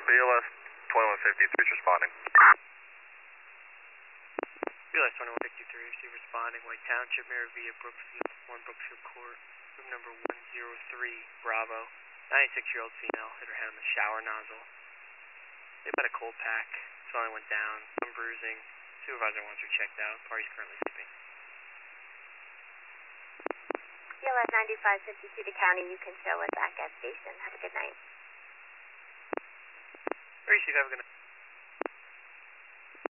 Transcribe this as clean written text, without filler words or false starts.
BLS 2153 is responding. BLS 2153, receive responding. White Township, Maravilla, Brookfield, 1 Brookfield Court, room number 103, Bravo. 96-year-old female, hit her head on the shower nozzle. They had a cold pack, swelling went down, some bruising. Supervisor wants her checked out. Party's currently sleeping. BLS 9552 to county, you can show us back at station. Have a good night. Receive, have a good night.